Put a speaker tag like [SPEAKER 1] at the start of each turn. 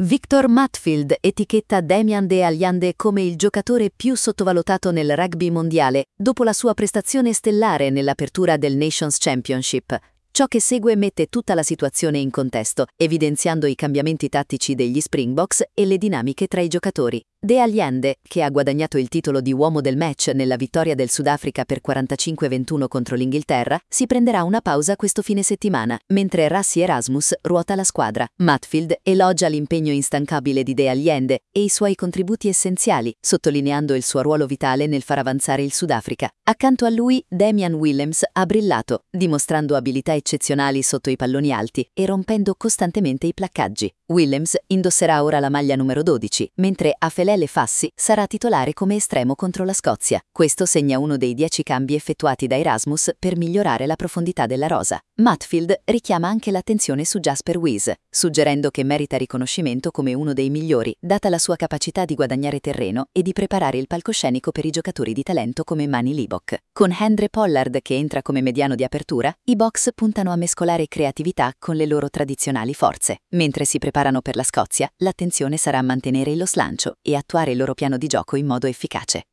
[SPEAKER 1] Victor Matfield etichetta Damian De Allende come il giocatore più sottovalutato nel rugby mondiale dopo la sua prestazione stellare nell'apertura del Nations Championship. Ciò che segue mette tutta la situazione in contesto, evidenziando i cambiamenti tattici degli Springboks e le dinamiche tra i giocatori. De Allende, che ha guadagnato il titolo di uomo del match nella vittoria del Sudafrica per 45-21 contro l'Inghilterra, si prenderà una pausa questo fine settimana, mentre Rassi Erasmus ruota la squadra. Matfield elogia l'impegno instancabile di De Allende e i suoi contributi essenziali, sottolineando il suo ruolo vitale nel far avanzare il Sudafrica. Accanto a lui, Damian Williams ha brillato, dimostrando abilità eccezionali sotto i palloni alti e rompendo costantemente i placcaggi. Williams indosserà ora la maglia numero 12, mentre Afelele Fassi sarà titolare come estremo contro la Scozia. Questo segna uno dei 10 cambi effettuati da Erasmus per migliorare la profondità della rosa. Matfield richiama anche l'attenzione su Jasper Wiese, suggerendo che merita riconoscimento come uno dei migliori, data la sua capacità di guadagnare terreno e di preparare il palcoscenico per i giocatori di talento come Mani Libbok. Con Handré Pollard che entra come mediano di apertura, i Boks puntano a mescolare creatività con le loro tradizionali forze. Mentre si preparano per la Scozia, l'attenzione sarà a mantenere lo slancio e attuare il loro piano di gioco in modo efficace.